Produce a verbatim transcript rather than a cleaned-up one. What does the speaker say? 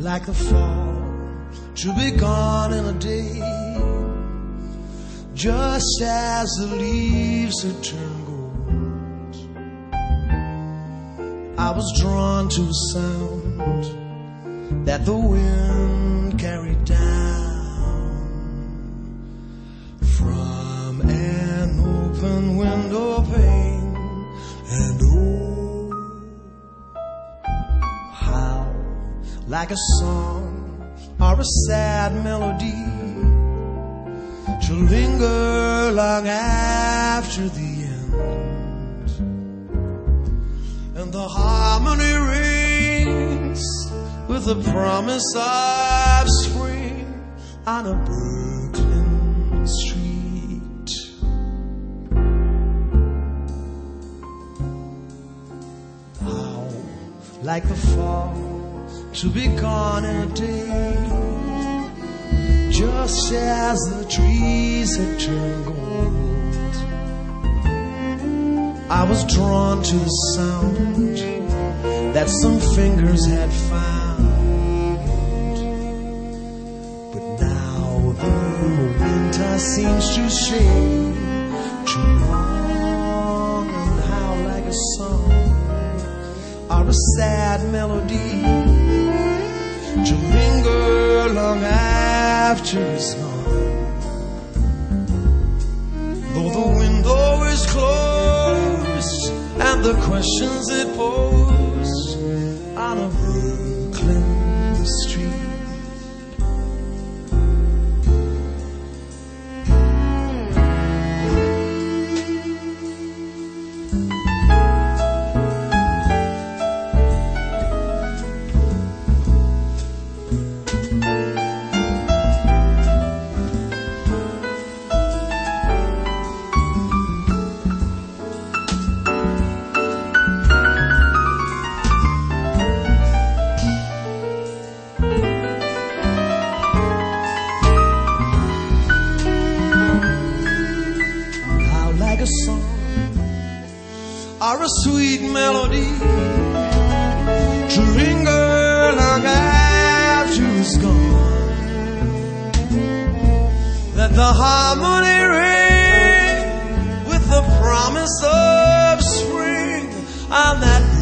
like the fall, to be gone in a day, just as the leaves had turned gold. I was drawn to a sound that the wind carried down from an open window pane, and oh, how like a song or a sad melody to linger long after the end, and the harmony rings with the promise of spring on a Brooklyn street. How like the fall, to be gone in a day, just as the trees had turned gold. I was drawn to the sound that some fingers had found, but now the winter seems to stay too long, and how like a song or a sad melody to linger long after it's gone. Though the window is closed and the questions it posed on a Brooklyn street. A song or a sweet melody to linger long after it's gone, that the harmony ring with the promise of spring on that